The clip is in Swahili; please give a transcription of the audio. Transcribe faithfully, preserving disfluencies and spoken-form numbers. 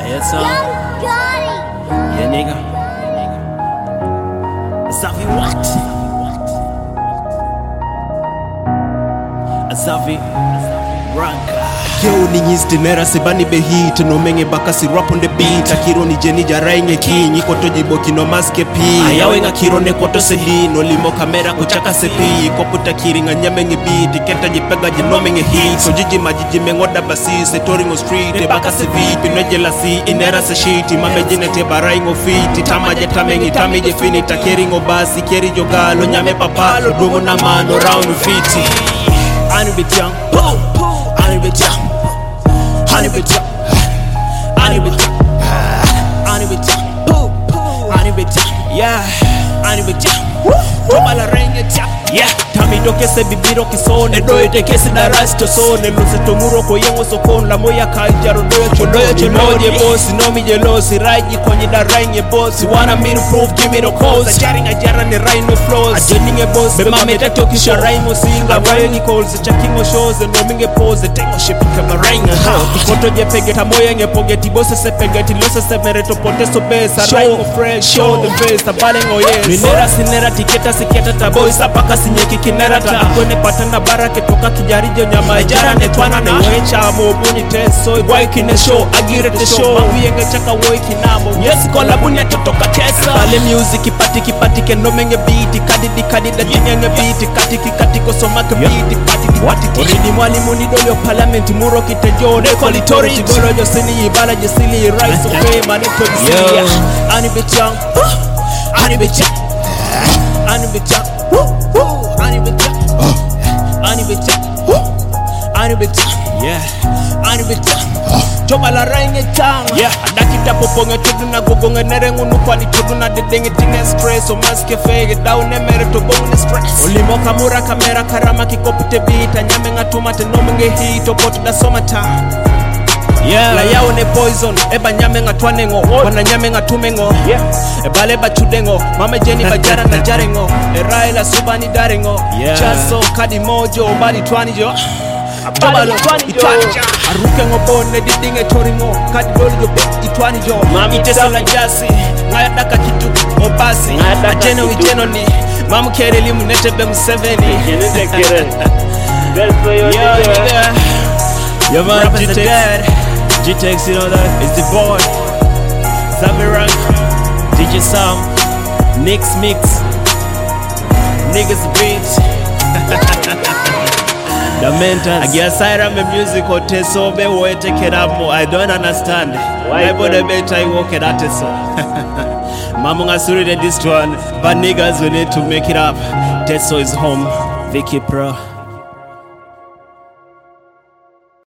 It's on. Yeah, nigga. Asafi what? Asafi Ranka. Keo ni nyiste nera sebani behit no menge baka si rap on the beat akiro ni jeni jarai nge kinyi koto jiboki no maske pi ayawe nga kiro ne koto selino limo kamera kuchaka sepi koputa kiri nga nyame nge beat kenta jipega jino menge hit so jiji majiji mengoda basi se touring on street e baka se vipi no jelasi inera se shiti mame jine te barai ngo fiti tama je tamengi tami je fini takeri ngo basi keri jogalo nyame papalo dungo na mano round fiti anu bitang anu bitang Honey bitch, honey bitch, honey bitch, honey bitch, yeah, honey bitch, toma la renga cha, yeah. Tami doke se bibiro kisone, doye te kesi na rasto sone, lose tomuro ko yengo sokon la moya kai jaro doye chodoye chodoye boss, no mi jealousy, raji konyi da rainge boss, wanna me to prove, give me the cause, a jaring a jara ne rhino flows, a jening a boss, be mame te toki sha raimo singa, raingi calls, a checking shows, and no minge pose, a tengo shipping kama rainga ha. Koto je pege tamoya nge pogeti boss se pegeti losa se mereto poteso base, a raingo fresh, show the face, a balengo yes. Minera sinera tiketa siketa taboy, sapaka sinyeki kinera ta akone patana barake toka kijarijo nyama jara ne twana ne wecha mobuni teso boy kine show agire te show mawiyenge chaka boy kinamo yes kola bunya toka kesa bale music kipati kipati ke no menge beat kadi di kadi da nyenge beat kati kati ko soma ke beat pati wati ni mwalimu ni dolio parliament muro kitejo ne quality tidolo jo sini ibala je sili rise of fame and to see ani bichang ani bichang ani bichang ani bichang ani bichang ani bichang yeah ani bichang toma la rainge tang yeah adakita poponge tuduna gogonge nerengunu kwani tuduna dedenge tinge stress o maske fege down emere to bone stress olimo kamura kamera karama kikopite bita nyame ngatuma te no menge hit opot da somata yeah la yao ne poison eba nyame ngatwane ngo wana nyame ngatume ngo yeah ebale ba chudengo mama jeni bajara na jarengo eraila subani darengo yeah chaso kadi mojo bali twani jo abalo itwani jo aruke ngo bone didinge toringo kadi doli jo itwani jo mami tesa la jasi ngaya daka kitu obasi ajeno wijeno ni mamu kere limu netebe mseveni Yenete kere That's for your yeah Yo man, G-Tex G-Tex, you know that? It's the boy Asafi Ranka D J Sam Nix Mix Niggas beat The mentors I guess I am a music or teso be wo take it up more I don't understand Why bother better I walk it at so Mamu ngasuri the this one but niggas we need to make it up Teso is home Vicky Pro